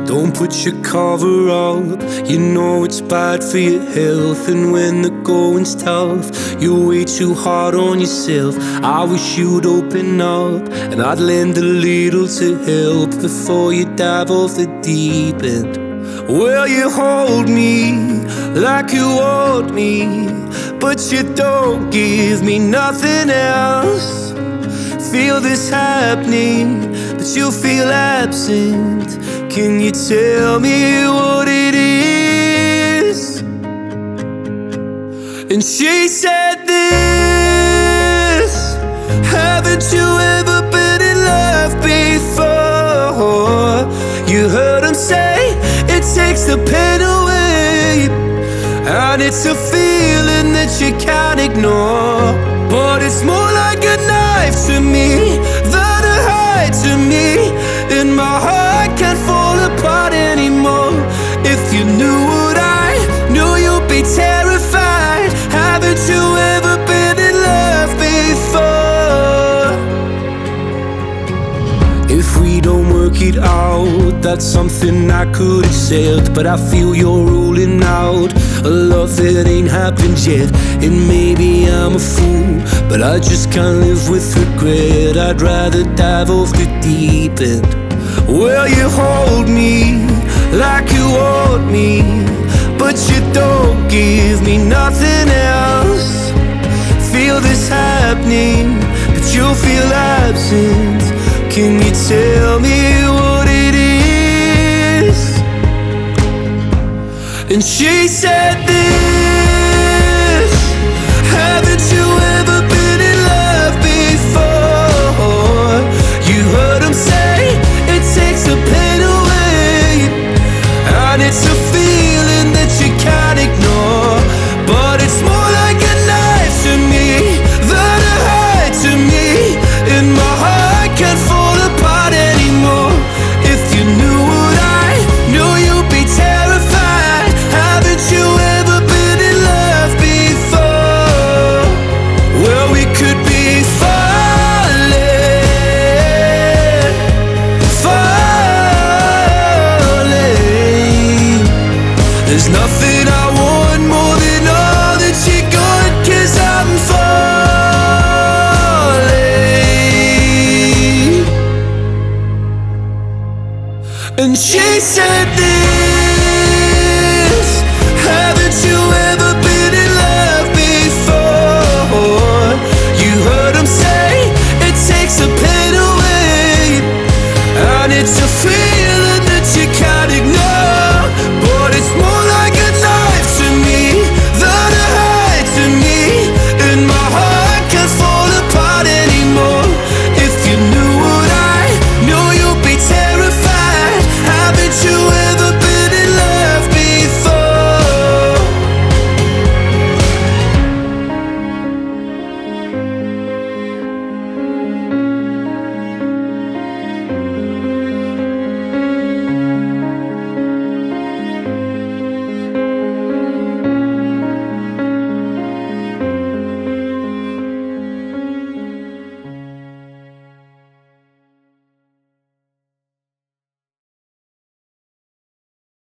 Don't put your cover up, you know it's bad for your health. And when the going's tough, you're way too hard on yourself. I wish you'd open up, and I'd lend a little to help before you dive off the deep end. Well, you hold me like you want me, but you don't give me nothing else. Feel this happening, but you feel absent. Can you tell me what it is? And she said this: haven't you ever been in love before? You heard him say it takes the pain away, and it's a feeling that you can't ignore. But it's more like a knife to me than a hide to me, and my heart can't fall apart anymore. If you knew what I knew, you'd be terrified. Haven't you ever been in love before? If we don't work it out, that's something I could accept, but I feel you're ruling out a love that ain't happened yet. And maybe I'm a fool, but I just can't live with regret. I'd rather dive off the deep end. Well, you hold me like you want me, but you don't give me nothing else. Feel this happening, but you feel absent. Can you tell me what it is? And she said this: haven't you ever been in love before? You heard him say it takes the pain away, and it's a feeling that you can't ignore. But it's more like a knife to me than a hide to me, and my heart can't fall apart anymore. If you knew what I knew, you'd be terrified. Haven't you ever been in love before? Well, we could be falling, falling. There's nothing I want more than all that you got, 'cause I'm falling. And she said this: haven't you ever been in love before? You heard him say it takes the pain away, and it's a feeling